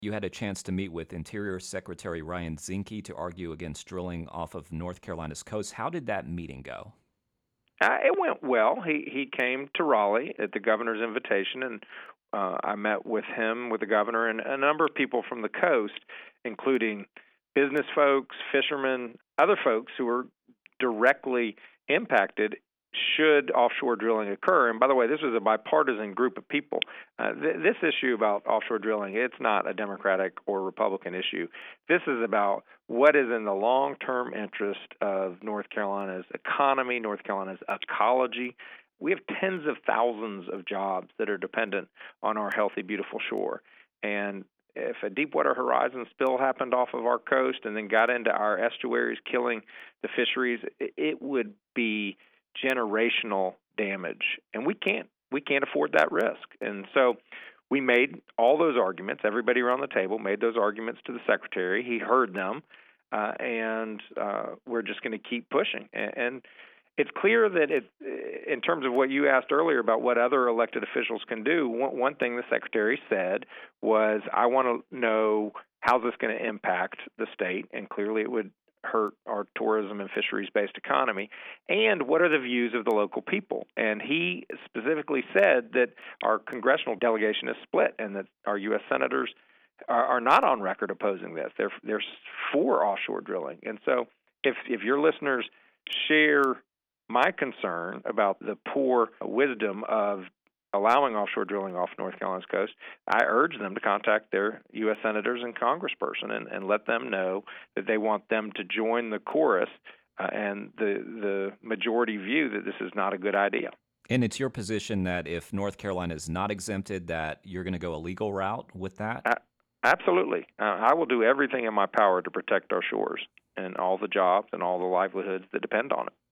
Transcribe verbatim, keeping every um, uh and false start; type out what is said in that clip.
You had a chance to meet with Interior Secretary Ryan Zinke to argue against drilling off of North Carolina's coast. How did that meeting go? Uh, it went well. He he came to Raleigh at the governor's invitation, and uh, I met with him, with the governor, and a number of people from the coast, including business folks, fishermen, other folks who were directly impacted should offshore drilling occur. And by the way, this was a bipartisan group of people. Uh, th- this issue about offshore drilling, it's not a Democratic or Republican issue. This is about what is in the long-term interest of North Carolina's economy, North Carolina's ecology. We have tens of thousands of jobs that are dependent on our healthy, beautiful shore. And if a Deepwater Horizon spill happened off of our coast and then got into our estuaries, killing the fisheries, it would be generational damage, and we can't we can't afford that risk. And so we made all those arguments. Everybody around the table made those arguments to the secretary. He heard them, uh, and uh, we're just going to keep pushing. And, and it's clear that it, in terms of what you asked earlier about what other elected officials can do, one, one thing the secretary said was, I want to know how's this going to impact the state, and clearly it would hurt our tourism and fisheries-based economy, and what are the views of the local people. And he specifically said that our congressional delegation is split and that our U S senators are, are not on record opposing this. They're, they're for offshore drilling. And so if, if your listeners share my concern about the poor wisdom of allowing offshore drilling off North Carolina's coast, I urge them to contact their U S senators and congressperson and, and let them know that they want them to join the chorus uh, and the the majority view that this is not a good idea. And it's your position that if North Carolina is not exempted, that you're going to go a legal route with that? I, absolutely. Uh, I will do everything in my power to protect our shores and all the jobs and all the livelihoods that depend on it.